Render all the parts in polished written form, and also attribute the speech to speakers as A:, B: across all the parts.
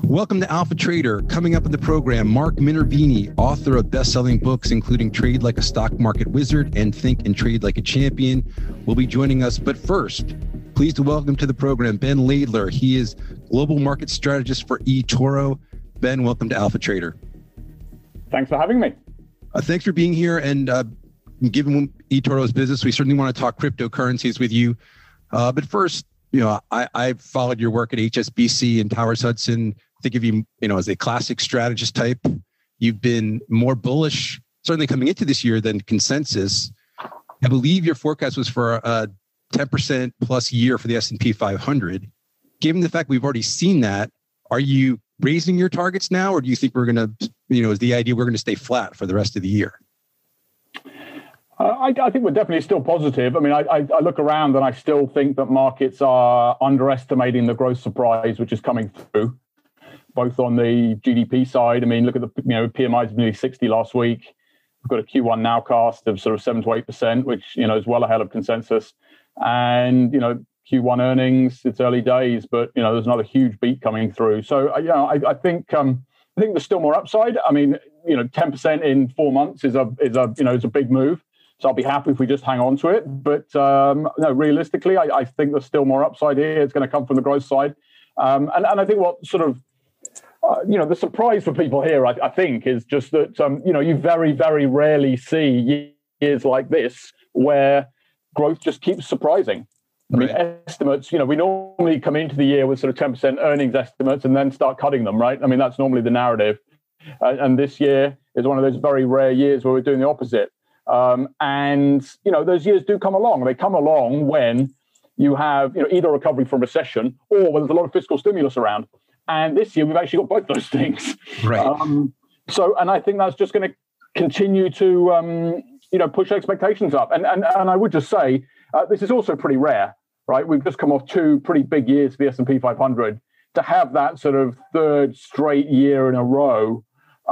A: Welcome to Alpha Trader. Coming up in the program, Mark Minervini, author of best-selling books including Trade Like a Stock Market Wizard and Think and Trade Like a Champion, will be joining us. But first, pleased to welcome to the program Ben Laidler. He is Global Market Strategist for eToro. Ben, welcome to Alpha Trader.
B: Thanks for having me.
A: Thanks for being here. And given eToro's business, we certainly want to talk cryptocurrencies with you. But first, I followed your work at HSBC and Towers Hudson. Think of you, as a classic strategist type. You've been more bullish, certainly coming into this year, than consensus. I believe your forecast was for a 10% plus year for the S&P 500. Given the fact we've already seen that, are you raising your targets now, or do you think we're going to, is the idea we're going to stay flat for the rest of the year?
B: I think we're definitely still positive. I mean, I look around and I still think that markets are underestimating the growth surprise which is coming through, both on the GDP side. I mean, look at the PMIs of nearly 60 last week. We've got a Q1 nowcast of sort of 7 to 8%, which is well ahead of consensus. And Q1 earnings, it's early days, but there's another huge beat coming through. So I think there's still more upside. I mean, 10% in 4 months is a big move. So I'll be happy if we just hang on to it. But no, realistically, I think there's still more upside here. It's going to come from the growth side. And I think what sort of, the surprise for people here, I think, is just that, you very, very rarely see years like this where growth just keeps surprising. I mean, estimates, we normally come into the year with sort of 10% earnings estimates and then start cutting them, right? I mean, that's normally the narrative. And this year is one of those very rare years where we're doing the opposite. And those years do come along. They come along when you have, either a recovery from recession or when there's a lot of fiscal stimulus around. And this year, we've actually got both those things.
A: Right.
B: And I think that's just going to continue to, push expectations up. And I would just say, this is also pretty rare, right? We've just come off 2 pretty big years for the S&P 500. To have that sort of third straight year in a row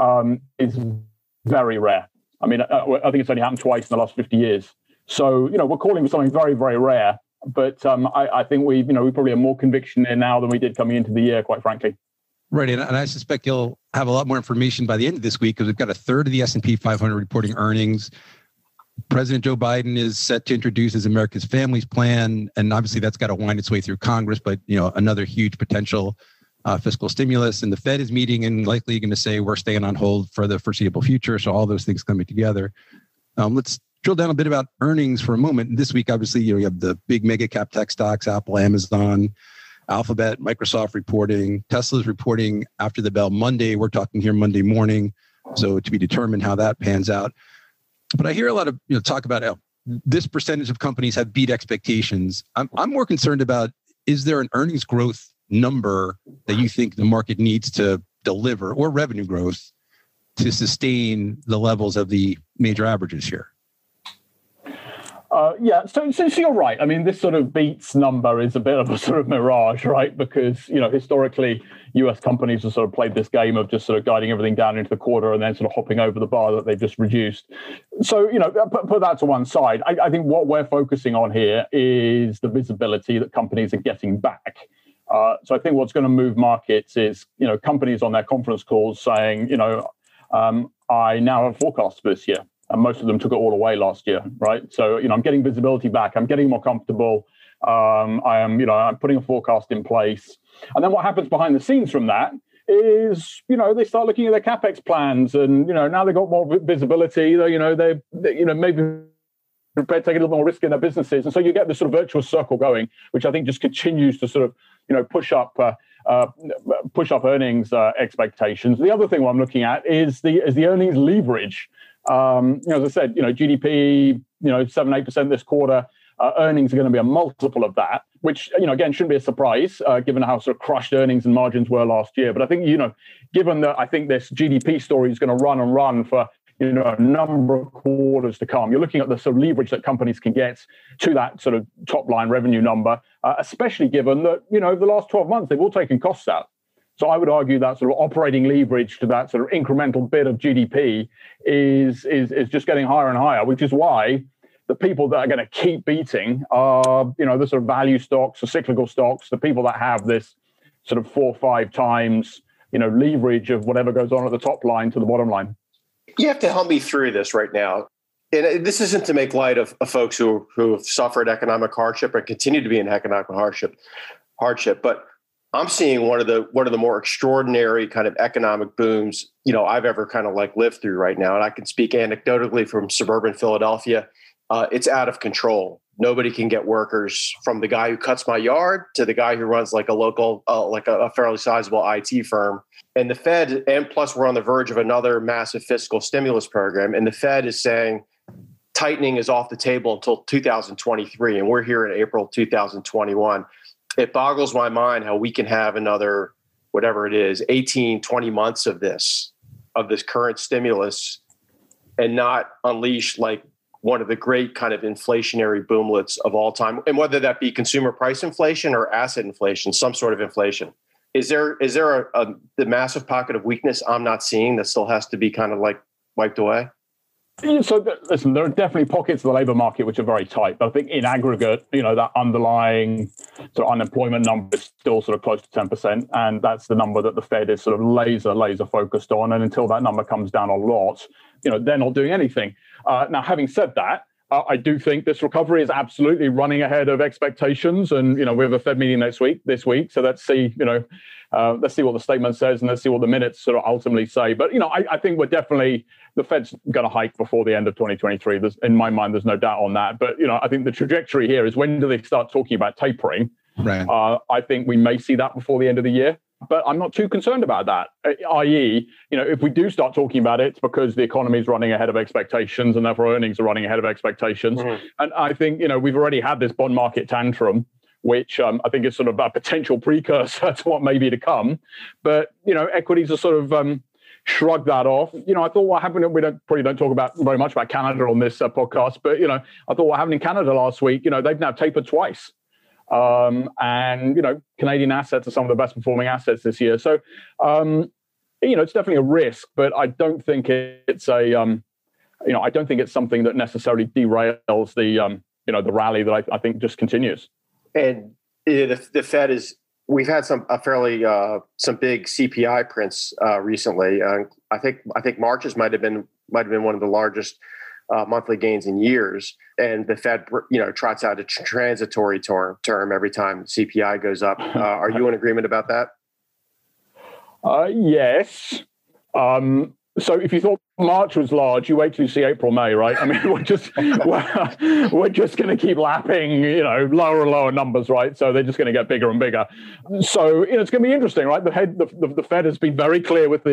B: is very rare. I mean, I think it's only happened twice in the last 50 years. So, we're calling for something very, very rare. But I think we probably have more conviction there now than we did coming into the year, quite frankly.
A: Right. And I suspect you'll have a lot more information by the end of this week because we've got a third of the S&P 500 reporting earnings. President Joe Biden is set to introduce his America's Families Plan. And obviously that's got to wind its way through Congress. But, another huge potential fiscal stimulus. And the Fed is meeting and likely going to say we're staying on hold for the foreseeable future. So all those things coming together. Let's drill down a bit about earnings for a moment. This week, obviously, you have the big mega cap tech stocks, Apple, Amazon, Alphabet, Microsoft reporting. Tesla's reporting after the bell Monday. We're talking here Monday morning. So to be determined how that pans out. But I hear a lot of talk about this percentage of companies have beat expectations. I'm more concerned about, is there an earnings growth number that you think the market needs to deliver, or revenue growth, to sustain the levels of the major averages here?
B: So you're right. I mean, this sort of beats number is a bit of a sort of mirage, right? Because, historically, US companies have sort of played this game of just sort of guiding everything down into the quarter and then sort of hopping over the bar that they've just reduced. So, put that to one side. I think what we're focusing on here is the visibility that companies are getting back. So I think what's going to move markets is, companies on their conference calls saying, I now have a forecast for this year. And most of them took it all away last year, right? So, I'm getting visibility back. I'm getting more comfortable. I'm putting a forecast in place. And then what happens behind the scenes from that is, they start looking at their CapEx plans, and now they've got more visibility. They maybe prepared to take a little more risk in their businesses, and so you get this sort of virtuous circle going, which I think just continues to sort of push up earnings expectations. The other thing I'm looking at is the earnings leverage. As I said, GDP, 7-8% this quarter. Earnings are going to be a multiple of that, which, again, shouldn't be a surprise, given how sort of crushed earnings and margins were last year. But I think, given that I think this GDP story is going to run and run for, a number of quarters to come, you're looking at the sort of leverage that companies can get to that sort of top line revenue number, especially given that, over the last 12 months, they've all taken costs out. So I would argue that sort of operating leverage to that sort of incremental bit of GDP is just getting higher and higher, which is why the people that are going to keep beating are, the sort of value stocks, the cyclical stocks, the people that have this sort of 4 or 5 times leverage of whatever goes on at the top line to the bottom line.
C: You have to help me through this right now. And this isn't to make light of folks who have suffered economic hardship and continue to be in economic hardship, but I'm seeing one of the more extraordinary kind of economic booms, I've ever kind of like lived through right now. And I can speak anecdotally from suburban Philadelphia. It's out of control. Nobody can get workers, from the guy who cuts my yard to the guy who runs like a local, like a fairly sizable IT firm. And the Fed, and plus we're on the verge of another massive fiscal stimulus program. And the Fed is saying tightening is off the table until 2023. And we're here in April 2021. It boggles my mind how we can have another, whatever it is, 18, 20 months of this current stimulus and not unleash like one of the great kind of inflationary boomlets of all time. And whether that be consumer price inflation or asset inflation, some sort of inflation. Is there the massive pocket of weakness I'm not seeing that still has to be kind of like wiped away?
B: So listen, there are definitely pockets of the labor market which are very tight. But I think in aggregate, that underlying sort of unemployment number is still sort of close to 10%. And that's the number that the Fed is sort of laser focused on. And until that number comes down a lot, they're not doing anything. Now, having said that, I do think this recovery is absolutely running ahead of expectations. And, we have a Fed meeting this week. So let's see, let's see what the statement says and let's see what the minutes sort of ultimately say. But, I think the Fed's going to hike before the end of 2023. In my mind, there's no doubt on that. But, I think the trajectory here is, when do they start talking about tapering?
A: Right.
B: I think we may see that before the end of the year. But I'm not too concerned about that, i.e., if we do start talking about it, it's because the economy is running ahead of expectations and therefore earnings are running ahead of expectations. Mm-hmm. And I think, we've already had this bond market tantrum, which I think is sort of a potential precursor to what may be to come. But, equities are sort of shrug that off. I thought what happened, we probably don't talk about very much about Canada on this podcast, but, I thought what happened in Canada last week, they've now tapered twice. And, Canadian assets are some of the best performing assets this year. So, it's definitely a risk, but I don't think it's I don't think it's something that necessarily derails the rally that I think just continues.
C: And the Fed we've had some big CPI prints recently. I think March's might have been one of the largest monthly gains in years, and the Fed, trots out a transitory term every time CPI goes up. Are you in agreement about that?
B: Yes. So if you thought March was large, you wait till you see April, May, right? I mean, we're just going to keep lapping, lower and lower numbers, right? So they're just going to get bigger and bigger. So it's going to be interesting, right? The Fed has been very clear with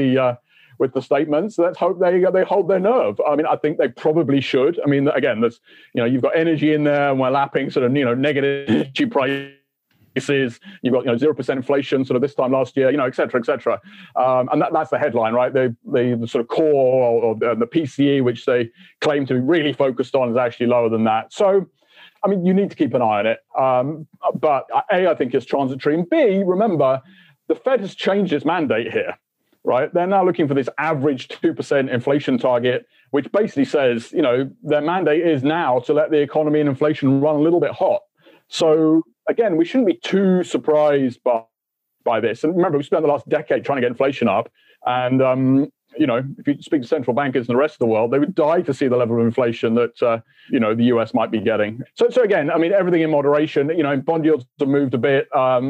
B: the statements. Let's hope they hold their nerve. I mean, I think they probably should. I mean, again, there's you've got energy in there, and we're lapping sort of negative energy prices. You've got 0% inflation sort of this time last year, et cetera, et cetera. And that's the headline, right? The sort of core or the PCE, which they claim to be really focused on, is actually lower than that. So, I mean, you need to keep an eye on it. But A, I think it's transitory, and B, remember, the Fed has changed its mandate here. Right, they're now looking for this average 2% inflation target, which basically says, their mandate is now to let the economy and inflation run a little bit hot. So again, we shouldn't be too surprised by this. And remember, we spent the last decade trying to get inflation up, and if you speak to central bankers and the rest of the world, they would die to see the level of inflation that the US might be getting. So again, I mean, everything in moderation. Bond yields have moved a bit.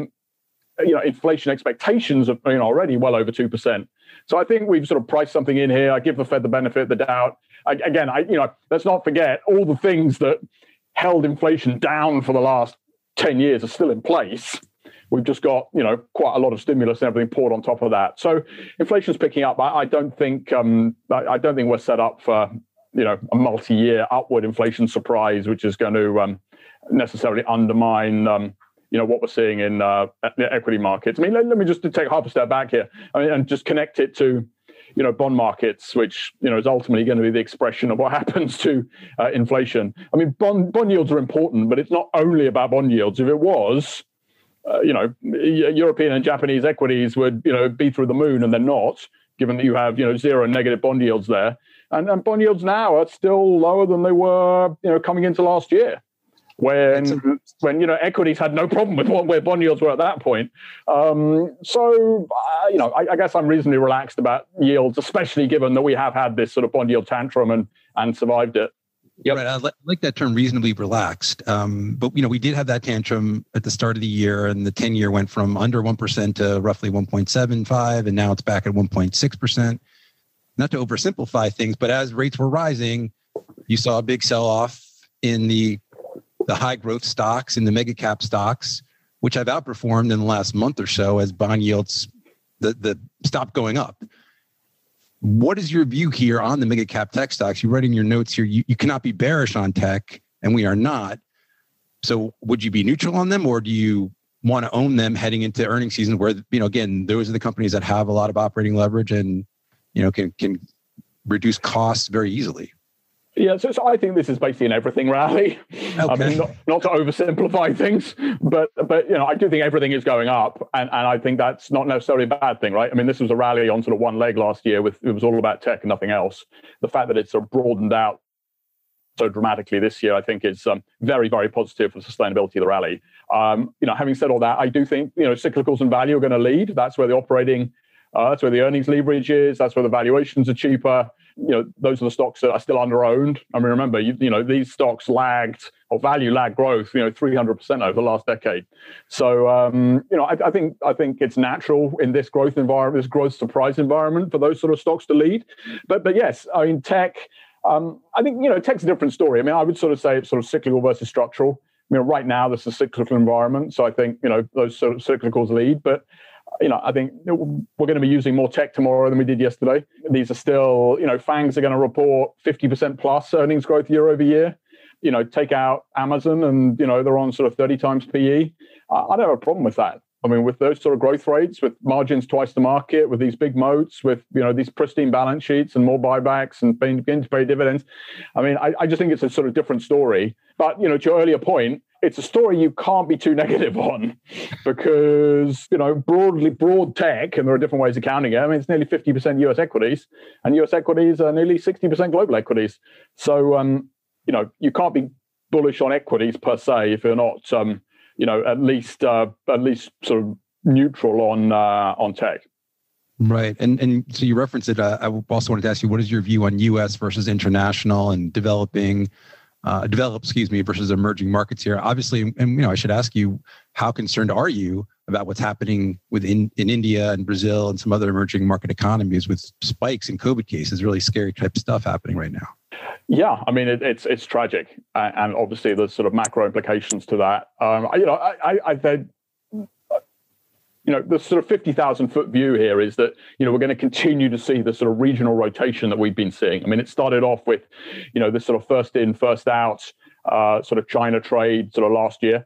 B: Inflation expectations are already well over 2%. So I think we've sort of priced something in here. I give the Fed the benefit of the doubt. Again, let's not forget all the things that held inflation down for the last 10 years are still in place. We've just got quite a lot of stimulus and everything poured on top of that. So inflation's picking up. I don't think we're set up for a multi-year upward inflation surprise, which is going to necessarily undermine what we're seeing in the equity markets. I mean, let me just take half a step back here, and just connect it to, bond markets, which, is ultimately going to be the expression of what happens to inflation. I mean, bond yields are important, but it's not only about bond yields. If it was, European and Japanese equities would, be through the moon, and they're not, given that you have, zero and negative bond yields there. And bond yields now are still lower than they were, coming into last year. when equities had no problem with where bond yields were at that point. I guess I'm reasonably relaxed about yields, especially given that we have had this sort of bond yield tantrum and survived it.
A: Yep. Right. I like that term, reasonably relaxed. But we did have that tantrum at the start of the year, and the 10-year went from under 1% to roughly 1.75, and now it's back at 1.6%. Not to oversimplify things, but as rates were rising, you saw a big sell-off in the high growth stocks, in the mega cap stocks, which have outperformed in the last month or so as bond yields the stopped going up. What is your view here on the mega cap tech stocks? You write in your notes here, you cannot be bearish on tech, and we are not. So would you be neutral on them, or do you want to own them heading into earnings season where, again, those are the companies that have a lot of operating leverage and, can reduce costs very easily?
B: Yeah, so I think this is basically an everything rally. Okay. I mean, not to oversimplify things, but I do think everything is going up, and I think that's not necessarily a bad thing, right? I mean, this was a rally on sort of one leg last year it was all about tech and nothing else. The fact that it's sort of broadened out so dramatically this year, I think is very, very positive for the sustainability of the rally. Having said all that, I do think cyclicals and value are going to lead. That's where the operating, that's where the earnings leverage is. That's where the valuations are cheaper. Those are the stocks that are still under-owned. I mean, remember, these stocks lagged, or value lagged growth, 300% over the last decade. So, I think it's natural in this growth environment, this growth surprise environment, for those sort of stocks to lead. But yes, I mean, tech, I think, tech's a different story. I mean, I would sort of say it's sort of cyclical versus structural. Right now, this is a cyclical environment. So I think, those sort of cyclicals lead. But I think we're going to be using more tech tomorrow than we did yesterday. These are still, FANGs are going to report 50% plus earnings growth year over year. Take out Amazon and, they're on sort of 30 times PE. I don't have a problem with that. I mean, with those sort of growth rates, with margins twice the market, with these big moats, with, these pristine balance sheets and more buybacks and beginning to pay dividends. I mean, I just think it's a sort of different story. But, to your earlier point, it's a story you can't be too negative on because, broad tech, and there are different ways of counting it. I mean, it's nearly 50% US equities, and US equities are nearly 60% global equities. So, you can't be bullish on equities per se if you're not, at least sort of neutral on tech.
A: Right. And so you referenced it. I also wanted to ask you, what is your view on US versus international and developed versus emerging markets here? Obviously, and I should ask you, how concerned are you about what's happening in India and Brazil and some other emerging market economies with spikes in COVID cases, really scary type stuff happening right now?
B: Yeah, I mean, it's tragic, and obviously there's sort of macro implications to that. The sort of 50,000 foot view here is that, we're going to continue to see the sort of regional rotation that we've been seeing. I mean, it started off with, this sort of first in, first out sort of China trade sort of last year.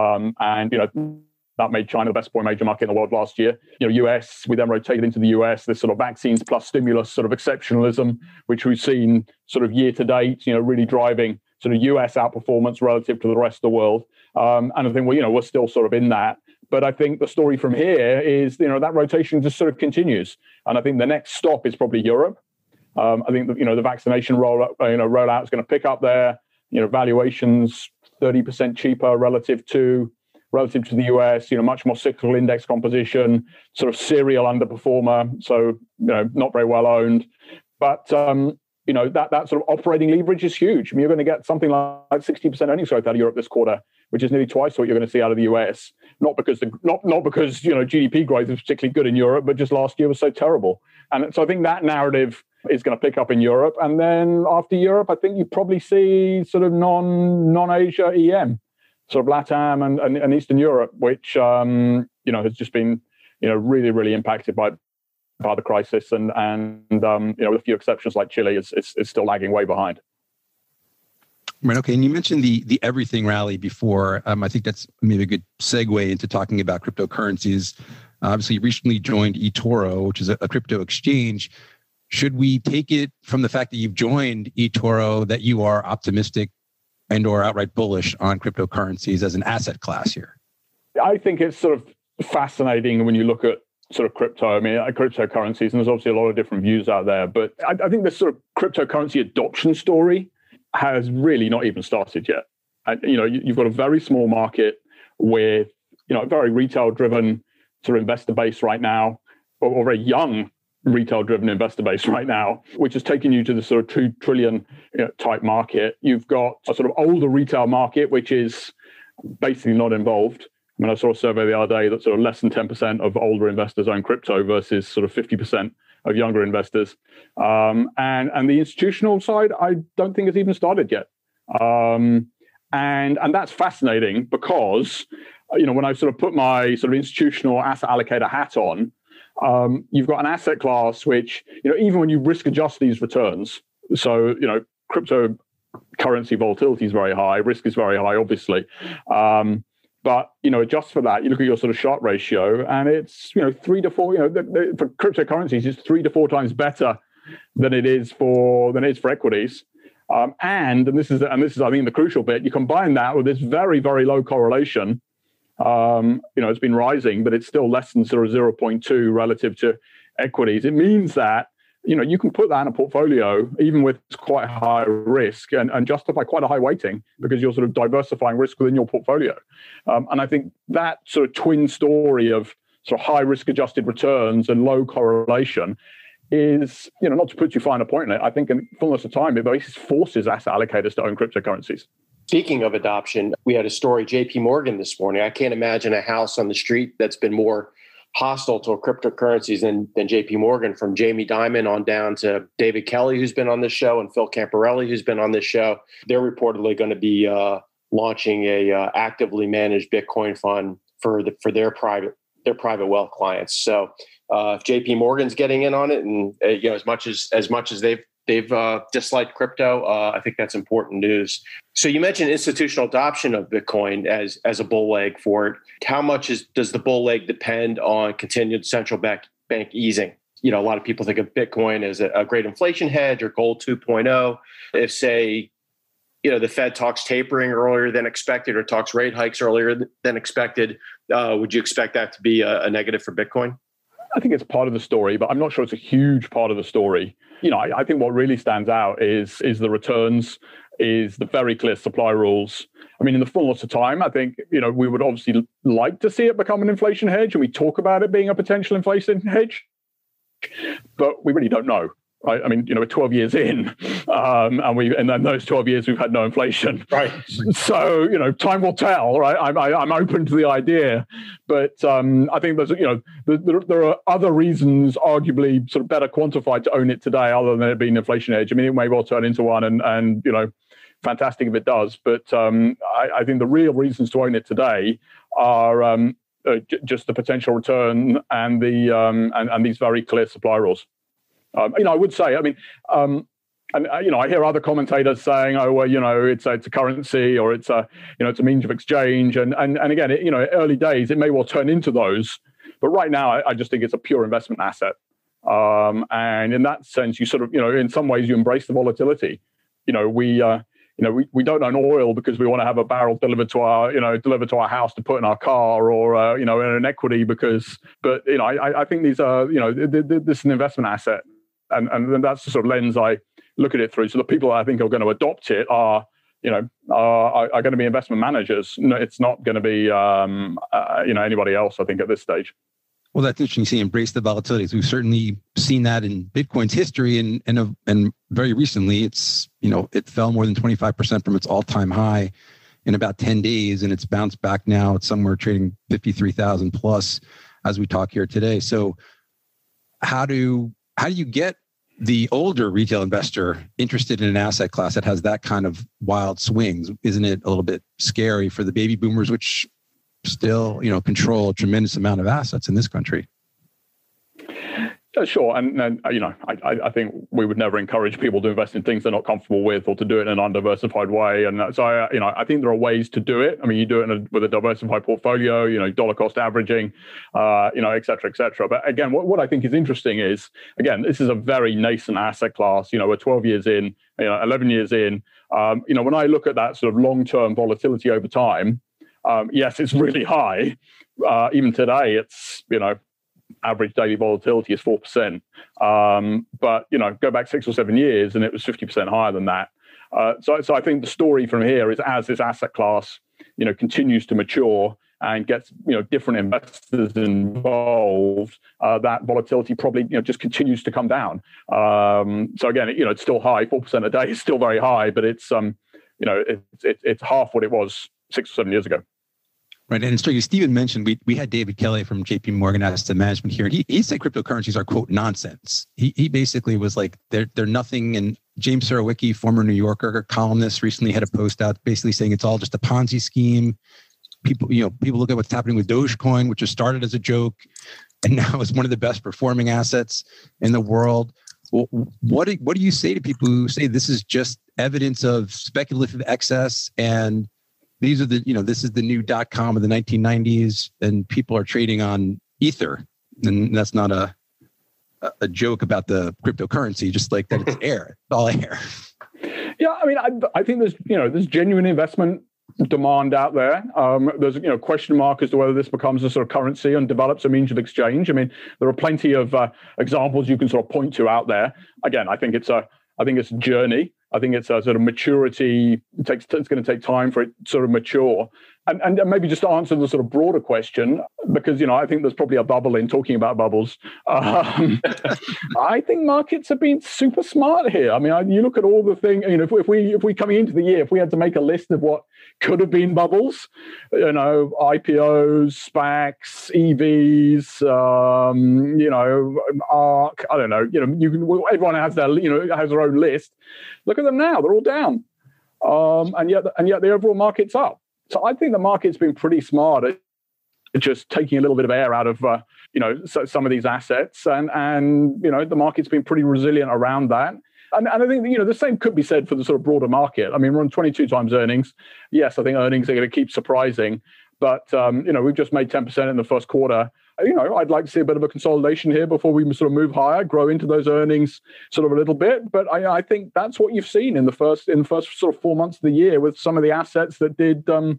B: That made China the best point major market in the world last year. US, we then rotated into the US, this sort of vaccines plus stimulus sort of exceptionalism, which we've seen sort of year to date, really driving sort of US outperformance relative to the rest of the world. And I think, we're still sort of in that. But I think the story from here is, that rotation just sort of continues. And I think the next stop is probably Europe. I think, the vaccination rollout is going to pick up there. Valuations 30% cheaper relative to the US, much more cyclical index composition, sort of serial underperformer. So, not very well owned. But, that sort of operating leverage is huge. I mean, you're going to get something like 60% earnings growth out of Europe this quarter, which is nearly twice what you're going to see out of the US. Not because GDP growth is particularly good in Europe, but just last year was so terrible. And so I think that narrative is going to pick up in Europe. And then after Europe, I think you probably see sort of non-Asia EM, sort of LATAM and Eastern Europe, which has just been really, really impacted by the crisis, and with a few exceptions like Chile, is still lagging way behind.
A: Right. Okay. And you mentioned the everything rally before. I think that's maybe a good segue into talking about cryptocurrencies. Obviously, you recently joined eToro, which is a crypto exchange. Should we take it from the fact that you've joined eToro that you are optimistic and or outright bullish on cryptocurrencies as an asset class here?
B: I think it's sort of fascinating when you look at sort of crypto. I mean, cryptocurrencies, and there's obviously a lot of different views out there, but I think the sort of cryptocurrency adoption story has really not even started yet. And, you've got a very small market with, a very retail-driven sort of investor base right now, or very young retail-driven investor base right now, which has taken you to the sort of 2 trillion type market. You've got a sort of older retail market, which is basically not involved. I mean, I saw a survey the other day that sort of less than 10% of older investors own crypto versus sort of 50% of younger investors. And the institutional side, I don't think has even started yet. And that's fascinating because, when I sort of put my sort of institutional asset allocator hat on, you've got an asset class which, even when you risk adjust these returns, so, cryptocurrency volatility is very high, risk is very high, obviously. But, adjust for that, you look at your sort of Sharpe ratio and it's, 3 to 4, for cryptocurrencies, it's 3 to 4 times better than it is for equities. And this is, I think, the crucial bit. You combine that with this very, very low correlation. It's been rising, but it's still less than sort of 0.2 relative to equities. It means that, you can put that in a portfolio, even with quite high risk, and justify quite a high weighting because you're sort of diversifying risk within your portfolio. And I think that sort of twin story of sort of high risk adjusted returns and low correlation is, not to put too fine a point on it, I think in fullness of time, it basically forces asset allocators to own cryptocurrencies.
C: Speaking of adoption, we had a story, JP Morgan this morning. I can't imagine a house on the street that's been more hostile to cryptocurrencies than JP Morgan, from Jamie Dimon on down to David Kelly, who's been on this show, and Phil Camparelli, who's been on this show. They're reportedly going to be launching a actively managed Bitcoin fund for their private wealth clients. So if JP Morgan's getting in on it, and as much as they've disliked crypto, I think that's important news. So you mentioned institutional adoption of Bitcoin as a bull leg for it. How much does the bull leg depend on continued central bank easing? A lot of people think of Bitcoin as a great inflation hedge or gold 2.0. If, say, the Fed talks tapering earlier than expected or talks rate hikes earlier than expected, would you expect that to be a negative for Bitcoin?
B: I think it's part of the story, but I'm not sure it's a huge part of the story. I think what really stands out is the returns, is the very clear supply rules. I mean, in the fullness of time, I think, we would obviously like to see it become an inflation hedge, and we talk about it being a potential inflation hedge, but we really don't know. Right? I mean, we're 12 years in, and then those 12 years we've had no inflation.
C: Right.
B: So, time will tell. Right. I'm open to the idea, but I think there's, there are other reasons, arguably sort of better quantified, to own it today, other than it being an inflation hedge. I mean, it may well turn into one, and fantastic if it does. But I think the real reasons to own it today are just the potential return and and these very clear supply rules. I would say, I hear other commentators saying, "Oh, well, it's a currency, or it's a means of exchange," and again, early days, it may well turn into those, but right now, I just think it's a pure investment asset, and in that sense, you sort of, in some ways, you embrace the volatility. We don't own oil because we want to have a barrel delivered to our house to put in our car, or in an equity but I think these are, this is an investment asset. And that's the sort of lens I look at it through. So the people I think are going to adopt it are going to be investment managers. No, it's not going to be anybody else, I think, at this stage.
A: Well, that's interesting. You see, embrace the volatilities. We've certainly seen that in Bitcoin's history, and very recently, it fell more than 25% from its all-time high in about 10 days, and it's bounced back now. It's somewhere trading 53,000 plus as we talk here today. So, how do you get the older retail investor interested in an asset class that has that kind of wild swings? Isn't it a little bit scary for the baby boomers, which still, control a tremendous amount of assets in this country?
B: Yeah, sure. And I think we would never encourage people to invest in things they're not comfortable with, or to do it in an undiversified way. And so, I think there are ways to do it. I mean, you do it with a diversified portfolio, dollar cost averaging, et cetera, et cetera. But again, what I think is interesting is, again, this is a very nascent asset class. We're 12 years in, 11 years in. When I look at that sort of long-term volatility over time, yes, it's really high. Even today, it's, average daily volatility is 4%. But, go back 6 or 7 years and it was 50% higher than that. So I think the story from here is, as this asset class, continues to mature and gets, different investors involved, that volatility probably, just continues to come down. So again, it's still high. 4% a day is still very high, but it's it's half what it was 6 or 7 years ago.
A: Right. And so Stephen mentioned, we had David Kelly from JP Morgan Asset Management here. He said cryptocurrencies are, quote, nonsense. He basically was like, they're nothing. And James Surowiecki, former New Yorker columnist, recently had a post out basically saying it's all just a Ponzi scheme. People look at what's happening with Dogecoin, which was started as a joke and now is one of the best performing assets in the world. Well, what do you say to people who say this is just evidence of speculative excess and these are this is the new .com of the 1990s and people are trading on Ether, and that's not a joke about the cryptocurrency, just like that it's air, it's all air.
B: Yeah, I mean, I think there's genuine investment demand out there. There's question mark as to whether this becomes a sort of currency and develops a means of exchange. I mean, there are plenty of examples you can sort of point to out there. Again, I think it's a journey. I think it's a sort of maturity. It's going to take time for it to sort of mature. And maybe just to answer the sort of broader question, because, I think there's probably a bubble in talking about bubbles. I think markets have been super smart here. I mean, you look at all the things, if we coming into the year, if we had to make a list of what could have been bubbles, IPOs, SPACs, EVs, ARK, I don't know, everyone has has their own list. Look at them now, they're all down. And yet the overall market's up. So I think the market's been pretty smart at just taking a little bit of air out of some of these assets, and the market's been pretty resilient around that. And I think the same could be said for the sort of broader market. I mean, we're on 22 times earnings. Yes, I think earnings are going to keep surprising, but we've just made 10% in the first quarter. I'd like to see a bit of a consolidation here before we sort of move higher, grow into those earnings sort of a little bit. But I think that's what you've seen in the first sort of 4 months of the year with some of the assets that did, that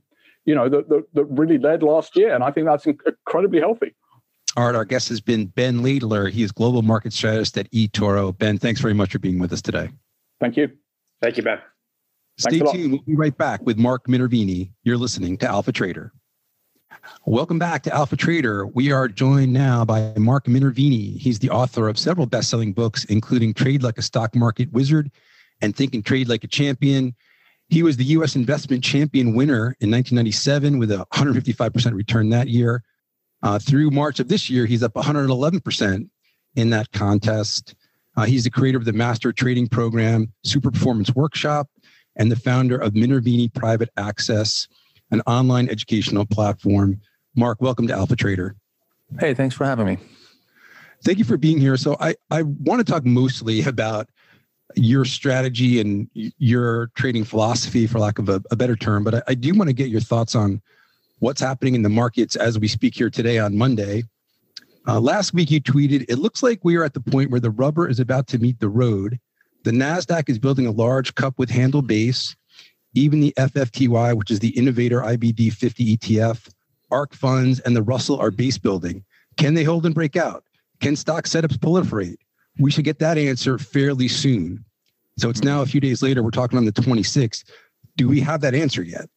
B: really led last year. And I think that's incredibly healthy.
A: All right, our guest has been Ben Laidler. He is Global Market Strategist at eToro. Ben, thanks very much for being with us today.
B: Thank you.
C: Thank you, Ben.
A: Stay tuned. We'll be right back with Mark Minervini. You're listening to Alpha Trader. Welcome back to Alpha Trader. We are joined now by Mark Minervini. He's the author of several best-selling books, including Trade Like a Stock Market Wizard and Think and Trade Like a Champion. He was the U.S. Investment Champion winner in 1997 with a 155% return that year. Through March of this year, he's up 111% in that contest. He's the creator of the Master Trading Program, Super Performance Workshop, and the founder of Minervini Private Access, an online educational platform. Mark, welcome to Alpha Trader.
D: Hey, thanks for having me.
A: Thank you for being here. So I want to talk mostly about your strategy and your trading philosophy, for lack of a better term, but I do want to get your thoughts on what's happening in the markets as we speak here today on Monday. Last week you tweeted, "It looks like we are at the point where the rubber is about to meet the road. The NASDAQ is building a large cup with handle base. Even the FFTY, which is the Innovator IBD 50 ETF, ARK funds, and the Russell are base building. Can they hold and break out? Can stock setups proliferate? We should get that answer fairly soon." So it's now a few days later, we're talking on the 26th. Do we have that answer yet?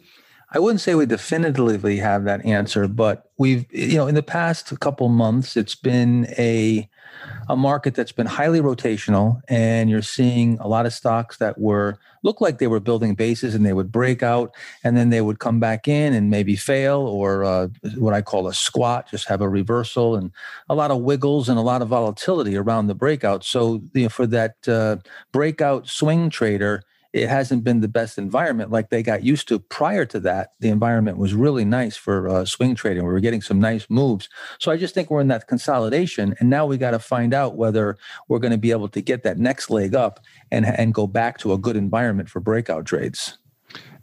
D: I wouldn't say we definitively have that answer, but we've, in the past couple months, it's been a market that's been highly rotational, and you're seeing a lot of stocks that look like they were building bases and they would break out and then they would come back in and maybe fail, or what I call a squat, just have a reversal, and a lot of wiggles and a lot of volatility around the breakout. So for that breakout swing trader, it hasn't been the best environment like they got used to. Prior to that, the environment was really nice for swing trading. We were getting some nice moves. So I just think we're in that consolidation. And now we got to find out whether we're going to be able to get that next leg up and go back to a good environment for breakout trades.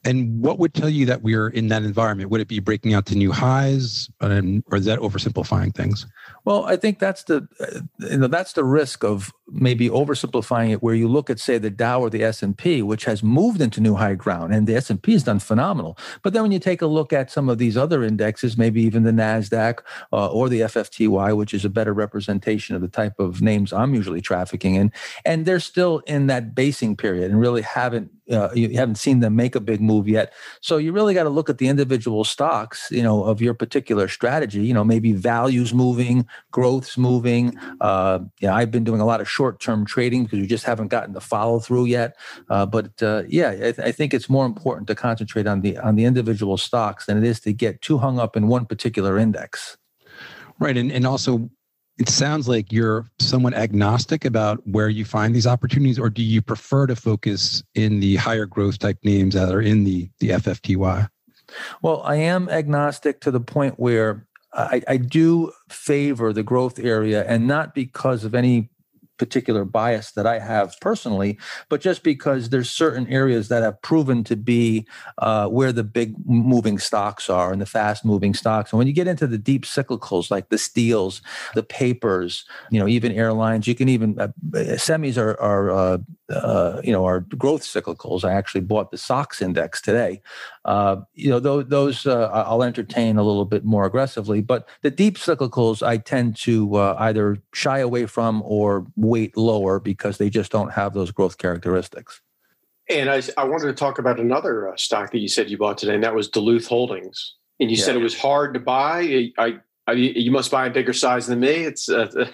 A: And what would tell you that we're in that environment? Would it be breaking out to new highs, or is that oversimplifying things?
D: Well, I think that's the risk of maybe oversimplifying it, where you look at, say, the Dow or the S&P, which has moved into new high ground, and the S&P has done phenomenal. But then when you take a look at some of these other indexes, maybe even the NASDAQ or the FFTY, which is a better representation of the type of names I'm usually trafficking in, and they're still in that basing period and really you haven't seen them make a big move yet. So you really got to look at the individual stocks, of your particular strategy. Maybe values moving, growth's moving. I've been doing a lot of short-term trading because we just haven't gotten the follow through yet. I think it's more important to concentrate on the individual stocks than it is to get too hung up in one particular index.
A: Right, and also, it sounds like you're somewhat agnostic about where you find these opportunities, or do you prefer to focus in the higher growth type names that are in the FFTY?
D: Well, I am agnostic to the point where I do favor the growth area, and not because of any particular bias that I have personally, but just because there's certain areas that have proven to be where the big moving stocks are and the fast moving stocks. And when you get into the deep cyclicals like the steels, the papers, even airlines, you can even semis are growth cyclicals. I actually bought the SOX index today. Those I'll entertain a little bit more aggressively, but the deep cyclicals I tend to either shy away from or weight lower because they just don't have those growth characteristics.
C: And I wanted to talk about another stock that you said you bought today, and that was Duluth Holdings. And you said it was hard to buy. You must buy a bigger size than me. It's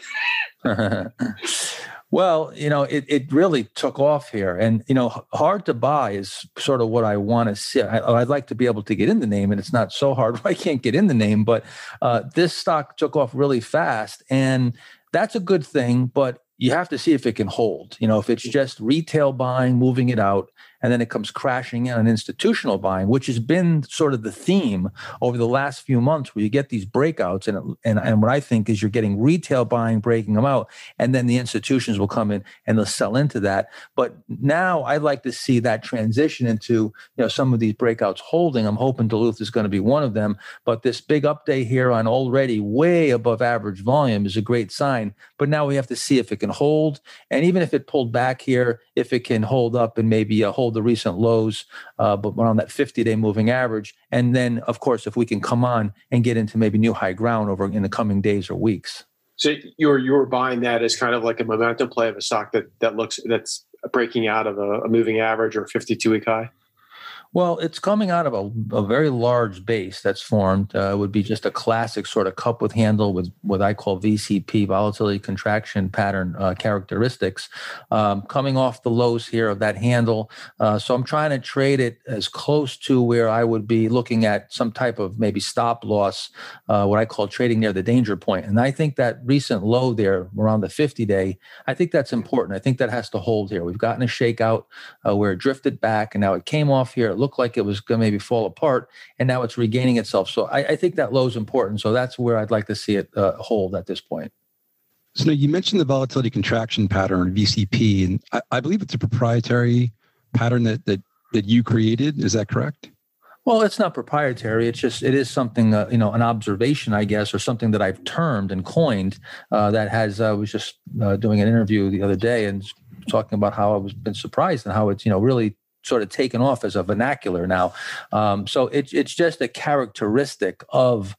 D: Well, it really took off here, and hard to buy is sort of what I want to see. I'd like to be able to get in the name, and it's not so hard. I can't get in the name, but this stock took off really fast, and that's a good thing. But you have to see if it can hold. If it's just retail buying, moving it out, and then it comes crashing in on institutional buying, which has been sort of the theme over the last few months, where you get these breakouts, and what I think is you're getting retail buying, breaking them out, and then the institutions will come in and they'll sell into that. But now I'd like to see that transition into some of these breakouts holding. I'm hoping Duluth is going to be one of them. But this big update here on already way above average volume is a great sign. But now we have to see if it can hold, and even if it pulled back here, if it can hold up and maybe hold the recent lows, but on that 50-day moving average. And then, of course, if we can come on and get into maybe new high ground over in the coming days or weeks.
C: So you're buying that as kind of like a momentum play of a stock that's breaking out of a moving average or 52-week high?
D: Well, it's coming out of a very large base that's formed. It would be just a classic sort of cup with handle with what I call VCP, volatility contraction pattern characteristics, coming off the lows here of that handle. So I'm trying to trade it as close to where I would be looking at some type of maybe stop loss, what I call trading near the danger point. And I think that recent low there around the 50-day, I think that's important. I think that has to hold here. We've gotten a shakeout where it drifted back, and now it came off here. It looked like it was going to maybe fall apart, and now it's regaining itself. So I think that low is important. So that's where I'd like to see it hold at this point.
A: So now you mentioned the volatility contraction pattern, VCP, and I believe it's a proprietary pattern that you created. Is that correct?
D: Well, it's not proprietary. It is something, an observation, I guess, or something that I've termed and coined that has, I was just doing an interview the other day and talking about how I've been surprised and how it's, really sort of taken off as a vernacular now. So it's just a characteristic of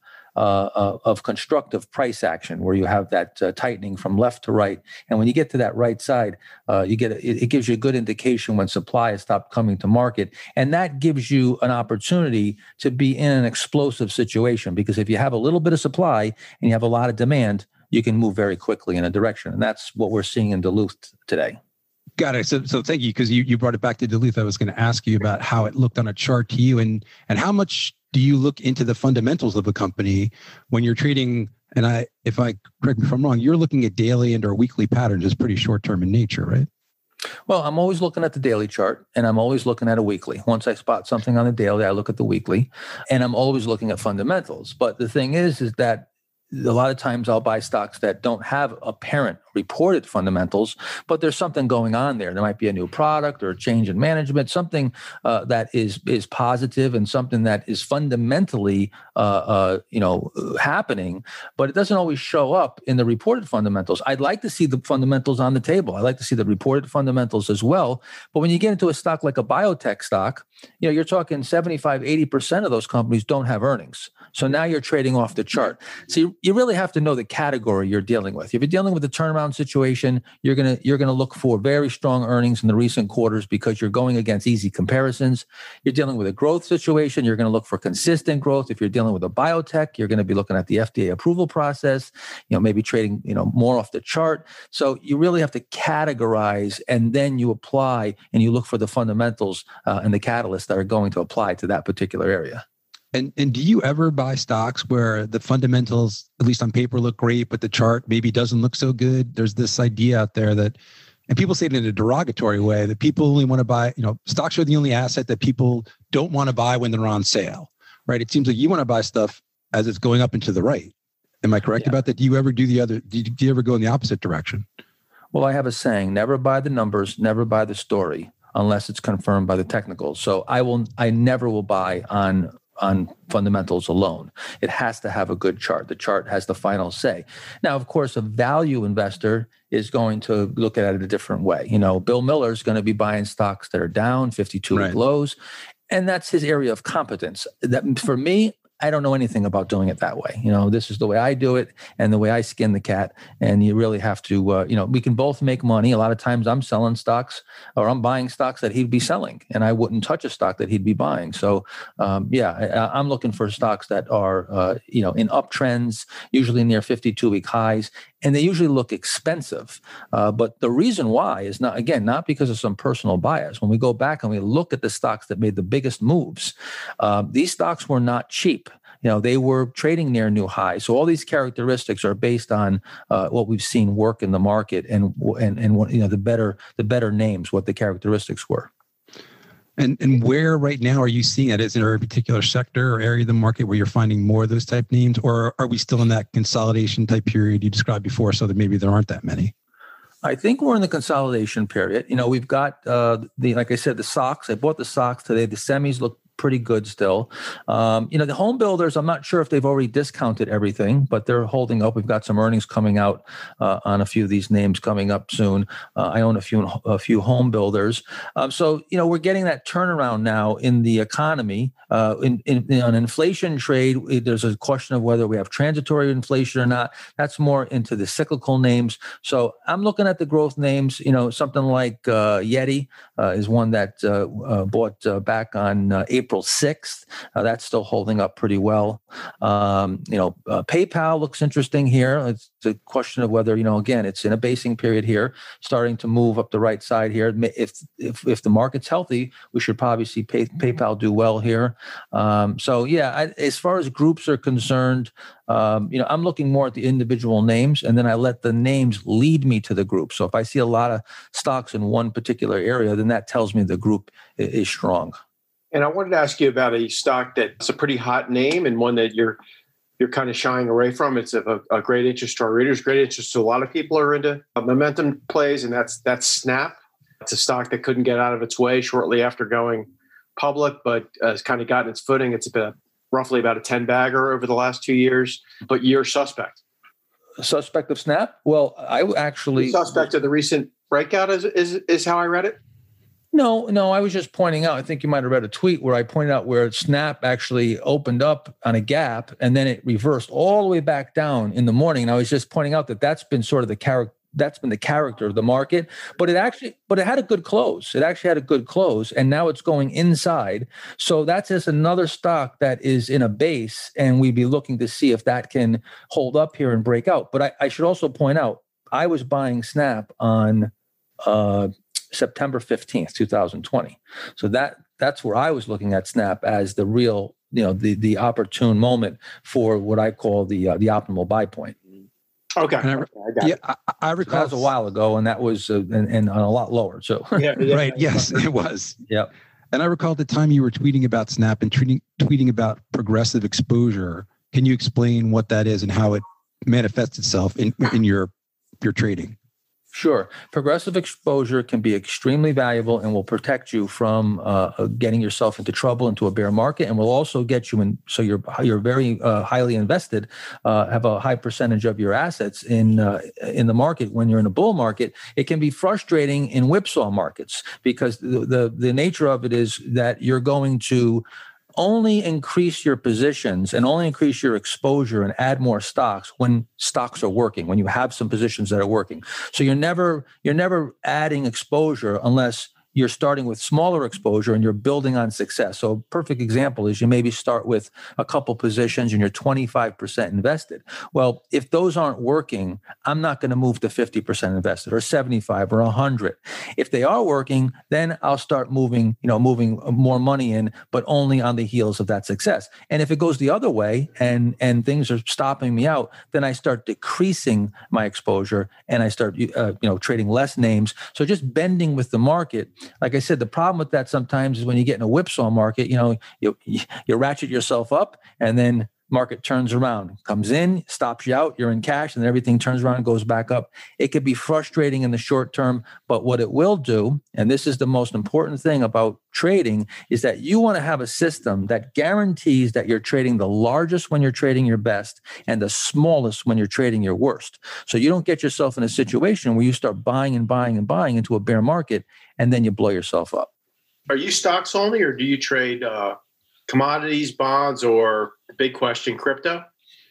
D: constructive price action, where you have that tightening from left to right, and when you get to that right side, it gives you a good indication when supply has stopped coming to market, and that gives you an opportunity to be in an explosive situation, because if you have a little bit of supply and you have a lot of demand, you can move very quickly in a direction, and that's what we're seeing in Duluth today.
A: Got it. So thank you, because you brought it back to Duluth. I was going to ask you about how it looked on a chart to you, and how much do you look into the fundamentals of a company when you're trading? And if I correct me if I'm wrong, you're looking at daily and or weekly patterns. It's pretty short term in nature, right?
D: Well, I'm always looking at the daily chart, and I'm always looking at a weekly. Once I spot something on the daily, I look at the weekly, and I'm always looking at fundamentals. But the thing is that a lot of times I'll buy stocks that don't have apparent reported fundamentals, but there's something going on there. There might be a new product or a change in management, something that is positive and something that is fundamentally happening, but it doesn't always show up in the reported fundamentals. I'd like to see the fundamentals on the table. I like to see the reported fundamentals as well. But when you get into a stock like a biotech stock, you're talking 75, 80% of those companies don't have earnings. So now you're trading off the chart. So you really have to know the category you're dealing with. If you're dealing with a turnaround situation, you're gonna look for very strong earnings in the recent quarters because you're going against easy comparisons. You're dealing with a growth situation, you're going to look for consistent growth. If you're dealing with a biotech, you're going to be looking at the FDA approval process, maybe trading, more off the chart. So you really have to categorize, and then you apply and you look for the fundamentals and the catalysts that are going to apply to that particular area.
A: And do you ever buy stocks where the fundamentals, at least on paper, look great, but the chart maybe doesn't look so good? There's this idea out there that, and people say it in a derogatory way, that people only want to buy, stocks are the only asset that people don't want to buy when they're on sale, right? It seems like you want to buy stuff as it's going up and to the right. Am I correct about that? Do you ever do do you ever go in the opposite direction?
D: Well, I have a saying, never buy the numbers, never buy the story, unless it's confirmed by the technicals. So I never will buy on fundamentals alone. It has to have a good chart. The chart has the final say. Now, of course, a value investor is going to look at it a different way. Bill Miller is going to be buying stocks that are down 52-week lows, and that's his area of competence. That, for me, I don't know anything about doing it that way. This is the way I do it and the way I skin the cat. And you really have to, we can both make money. A lot of times I'm selling stocks or I'm buying stocks that he'd be selling, and I wouldn't touch a stock that he'd be buying. So, I'm looking for stocks that are, in uptrends, usually near 52-week highs, and they usually look expensive. But the reason why is not because of some personal bias. When we go back and we look at the stocks that made the biggest moves, these stocks were not cheap. They were trading near new highs. So all these characteristics are based on what we've seen work in the market and the better names, what the characteristics were.
A: And where right now are you seeing it? Is there a particular sector or area of the market where you're finding more of those type names, or are we still in that consolidation type period you described before, so that maybe there aren't that many?
D: I think we're in the consolidation period. We've got like I said, the SOX. I bought the SOX today. The semis look pretty good still. The home builders, I'm not sure if they've already discounted everything, but they're holding up. We've got some earnings coming out on a few of these names coming up soon. I own a few home builders. So we're getting that turnaround now in the economy. On inflation trade, there's a question of whether we have transitory inflation or not. That's more into the cyclical names. So I'm looking at the growth names. Something like Yeti is one that bought back on April 6th. That's still holding up pretty well. PayPal looks interesting here. It's a question of whether, again, it's in a basing period here, starting to move up the right side here. If the market's healthy, we should probably see PayPal do well here. As far as groups are concerned, I'm looking more at the individual names, and then I let the names lead me to the group. So if I see a lot of stocks in one particular area, then that tells me the group is strong.
C: And I wanted to ask you about a stock that's a pretty hot name and one that you're kind of shying away from. It's of a great interest to our readers, great interest to a lot of people who are into momentum plays, and that's Snap. It's a stock that couldn't get out of its way shortly after going public, but has kind of gotten its footing. It's roughly about a 10-bagger over the last 2 years, but you're suspect.
D: Suspect of Snap? Well, I actually...
C: Suspect of the recent breakout is how I read it?
D: No, I was just pointing out, I think you might have read a tweet where I pointed out where Snap actually opened up on a gap and then it reversed all the way back down in the morning. And I was just pointing out that that's been sort of the character of the market, but it had a good close. It actually had a good close, and now it's going inside. So that's just another stock that is in a base, and we'd be looking to see if that can hold up here and break out. But I should also point out, I was buying Snap on September 15th, 2020. So that's where I was looking at Snap as the real, the opportune moment for what I call the optimal buy point.
C: Okay.
A: I recall
D: that was a while ago, and that was and a lot lower. So
A: right, yes, it was.
D: Yep.
A: And I recall at the time you were tweeting about Snap and tweeting about progressive exposure. Can you explain what that is and how it manifests itself in your trading?
D: Sure. Progressive exposure can be extremely valuable and will protect you from getting yourself into trouble, into a bear market, and will also get you in. So you're very highly invested, have a high percentage of your assets in the market. When you're in a bull market, it can be frustrating in whipsaw markets because the nature of it is that you're going to only increase your positions and only increase your exposure and add more stocks when stocks are working, when you have some positions that are working. So you're never adding exposure unless you're starting with smaller exposure and you're building on success. So a perfect example is you maybe start with a couple positions and you're 25% invested. Well, if those aren't working, I'm not going to move to 50% invested or 75 or 100. If they are working, then I'll start moving more money in, but only on the heels of that success. And if it goes the other way and things are stopping me out, then I start decreasing my exposure and I start trading less names. So just bending with the market. Like I said, the problem with that sometimes is when you get in a whipsaw market, you ratchet yourself up and then market turns around, comes in, stops you out, you're in cash, and then everything turns around and goes back up. It could be frustrating in the short term, but what it will do, and this is the most important thing about trading, is that you want to have a system that guarantees that you're trading the largest when you're trading your best and the smallest when you're trading your worst. So you don't get yourself in a situation where you start buying and buying and buying into a bear market, and then you blow yourself up.
C: Are you stocks only, or do you trade commodities, bonds, or big question, crypto?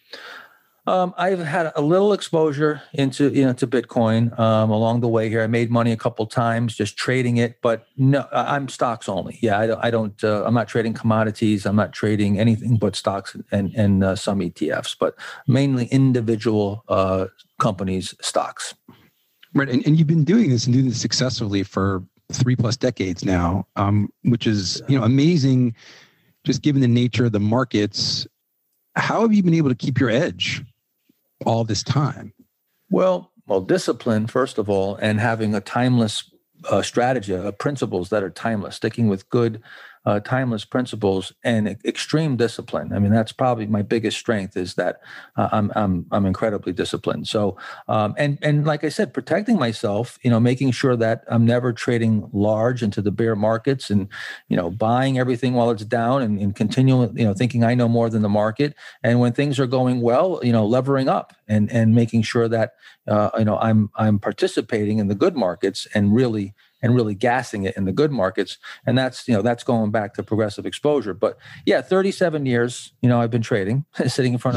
D: I've had a little exposure into to Bitcoin along the way here. I made money a couple times just trading it, but no, I'm stocks only. Yeah, I don't. I'm not trading commodities. I'm not trading anything but stocks and some ETFs, but mainly individual companies' stocks.
A: Right, and you've been doing this and doing this successfully for 3+ decades now, which is amazing. Just given the nature of the markets, how have you been able to keep your edge all this time?
D: Well, discipline, first of all, and having a timeless strategy, principles that are timeless, sticking with good, timeless principles and extreme discipline. I mean, that's probably my biggest strength is that I'm incredibly disciplined. So, and like I said, protecting myself, making sure that I'm never trading large into the bear markets and, buying everything while it's down and continuing, thinking I know more than the market. And when things are going well, levering up and making sure that, I'm participating in the good markets and really gassing it in the good markets. And that's going back to progressive exposure. But yeah, 37 years, I've been trading, sitting in front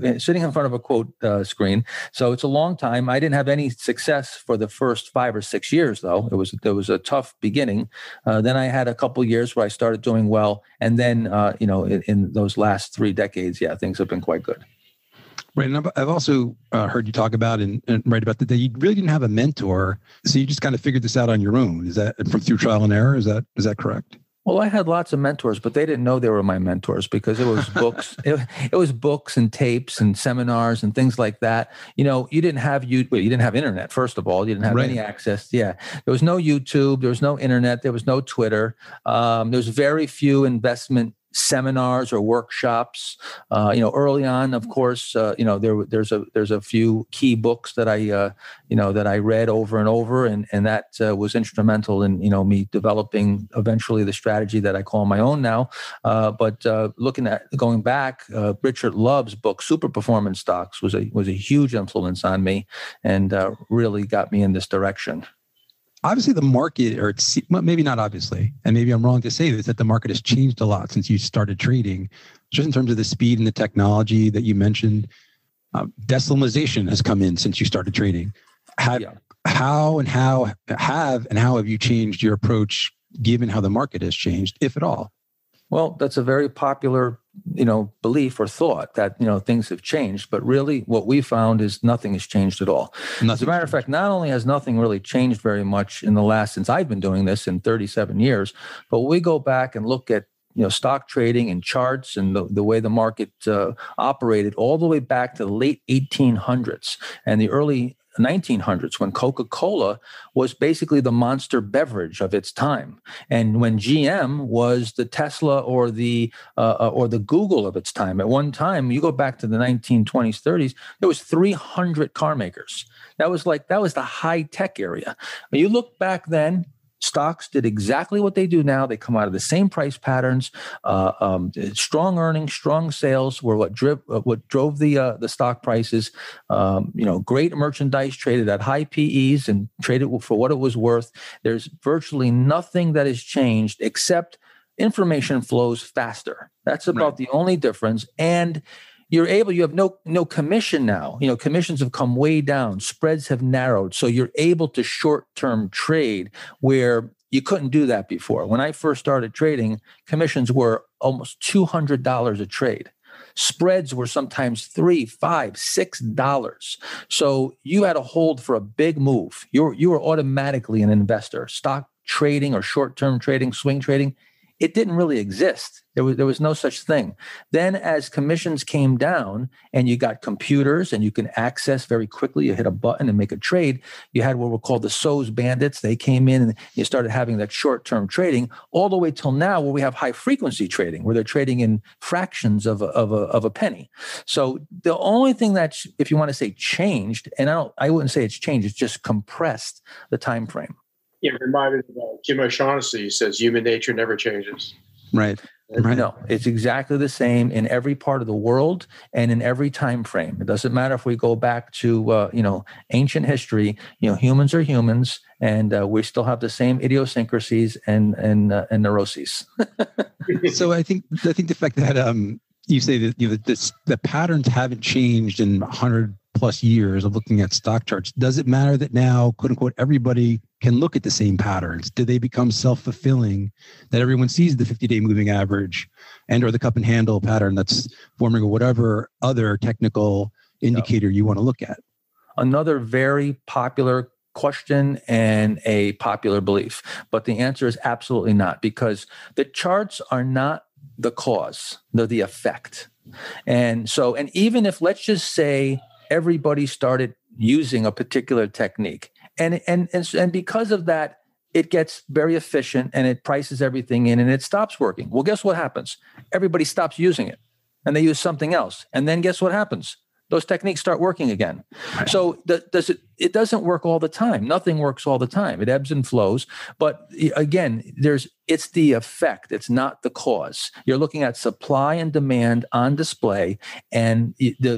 D: of a quote screen. So it's a long time. I didn't have any success for the first 5 or 6 years, though. There was a tough beginning. Then I had a couple years where I started doing well. And then, in those last 3 decades, things have been quite good.
A: Right. And I've also heard you talk about and write about that you really didn't have a mentor. So you just kind of figured this out on your own. Is that through trial and error? Is that correct?
D: Well, I had lots of mentors, but they didn't know they were my mentors because it was books. It was books and tapes and seminars and things like that. You didn't have you didn't have internet. First of all, you didn't have any access. Yeah, there was no YouTube. There was no internet. There was no Twitter. There was very few investment seminars or workshops. Early on, of course, there's a few key books that I read over and over, and that was instrumental in me developing eventually the strategy that I call my own now. But going back, Richard Love's book Super Performance Stocks was a huge influence on me and really got me in this direction.
A: Obviously, the market, or maybe not obviously, and maybe I'm wrong to say this, that the market has changed a lot since you started trading, just in terms of the speed and the technology that you mentioned. Decimalization has come in since you started trading. How have you changed your approach given how the market has changed, if at all?
D: Well, that's a very popular, belief or thought that, things have changed. But really what we found is nothing has changed at all. As a matter of fact, not only has nothing really changed very much since I've been doing this in 37 years, but we go back and look at, stock trading and charts and the way the market operated all the way back to the late 1800s and the early 1900s when Coca-Cola was basically the monster beverage of its time, and when GM was the Tesla or the Google of its time. At one time, you go back to the 1920s, 30s, there was 300 car makers. That was the high tech area. When you look back then, stocks did exactly what they do now. They come out of the same price patterns. Strong earnings, strong sales were what drove the stock prices. Great merchandise traded at high PEs and traded for what it was worth. There's virtually nothing that has changed except information flows faster. That's about the only difference. And you have no commission now. Commissions have come way down. Spreads have narrowed. So you're able to short-term trade where you couldn't do that before. When I first started trading, commissions were almost $200 a trade. Spreads were sometimes $3, $5, $6. So you had to hold for a big move. You were automatically an investor. Stock trading or short-term trading, swing trading, it didn't really exist. There was no such thing. Then as commissions came down and you got computers and you can access very quickly, you hit a button and make a trade, you had what were called the SOES bandits. They came in and you started having that short-term trading all the way till now where we have high-frequency trading, where they're trading in fractions of a penny. So the only thing that, if you want to say changed, and I wouldn't say it's changed, it's just compressed the time frame.
E: Yeah, reminded of Jim O'Shaughnessy. He says human nature never changes.
A: Right.
D: No, it's exactly the same in every part of the world and in every time frame. It doesn't matter if we go back to ancient history. Humans are humans, and we still have the same idiosyncrasies and neuroses.
A: So I think the fact that you say that the patterns haven't changed in 100 plus years of looking at stock charts. Does it matter that now, quote unquote, everybody can look at the same patterns? Do they become self-fulfilling that everyone sees the 50-day moving average and or the cup and handle pattern that's forming or whatever other technical indicator you want to look at?
D: Another very popular question and a popular belief, but the answer is absolutely not, because the charts are not the cause, they're the effect. And even if, let's just say, everybody started using a particular technique, and because of that, it gets very efficient and it prices everything in and it stops working. Well, guess what happens? Everybody stops using it and they use something else. And then guess what happens? Those techniques start working again. So it doesn't work all the time. Nothing works all the time. It ebbs and flows. But again, it's the effect. It's not the cause. You're looking at supply and demand on display, and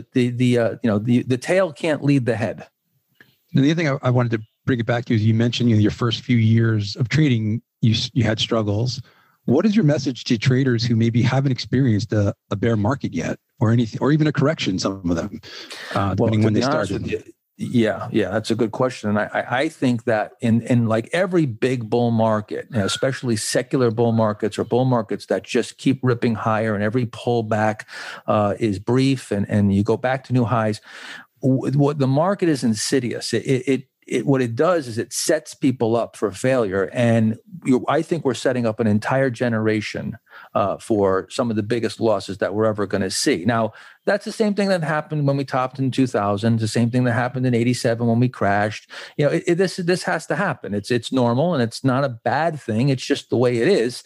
D: the tail can't lead the head.
A: And the other thing I wanted to bring it back to is you mentioned your first few years of trading, you had struggles. What is your message to traders who maybe haven't experienced a bear market yet, or anything, or even a correction? Some of them, depending when they started.
D: Yeah, that's a good question. And I think that in like every big bull market, especially secular bull markets or bull markets that just keep ripping higher, and every pullback is brief, and you go back to new highs. What the market is insidious. What it does is it sets people up for failure. And I think we're setting up an entire generation for some of the biggest losses that we're ever going to see. Now, that's the same thing that happened when we topped in 2000, the same thing that happened in 87 when we crashed. This has to happen. It's normal, and it's not a bad thing. It's just the way it is.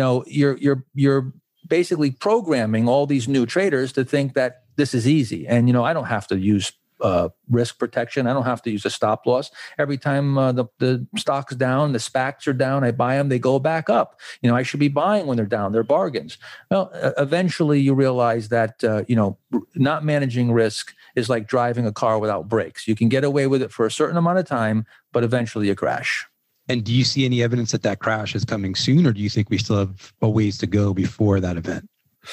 D: You're basically programming all these new traders to think that this is easy. And, I don't have to use risk protection. I don't have to use a stop loss. Every time the stock's down, the SPACs are down, I buy them, they go back up. I should be buying when they're down. They're bargains. Well, eventually you realize that, not managing risk is like driving a car without brakes. You can get away with it for a certain amount of time, but eventually you crash.
A: And do you see any evidence that crash is coming soon, or do you think we still have a ways to go before that event?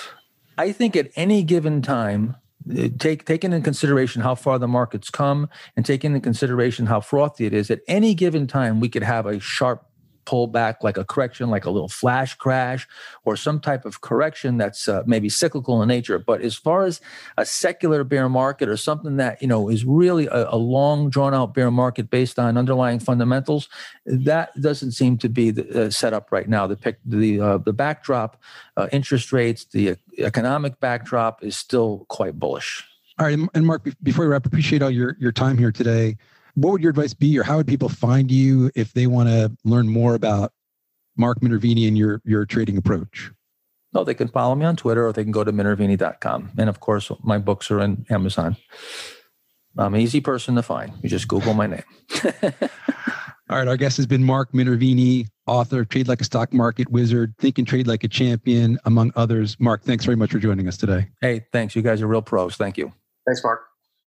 D: I think at any given time, taking into consideration how far the market's come and taking into consideration how frothy it is, at any given time, we could have a sharp pullback, like a correction, like a little flash crash, or some type of correction that's maybe cyclical in nature. But as far as a secular bear market or something that, is really a long drawn out bear market based on underlying fundamentals, that doesn't seem to be set up right now. The backdrop, interest rates, the economic backdrop is still quite bullish.
A: All right. And Mark, before we wrap, appreciate all your time here today. what would your advice be, or how would people find you if they want to learn more about Mark Minervini and your trading approach?
D: No, they can follow me on Twitter, or they can go to minervini.com. And of course, my books are in Amazon. I'm an easy person to find. You just Google my name.
A: All right. Our guest has been Mark Minervini, author of Trade Like a Stock Market Wizard, Think and Trade Like a Champion, among others. Mark, thanks very much for joining us today.
D: Hey, thanks. You guys are real pros. Thank you.
C: Thanks, Mark.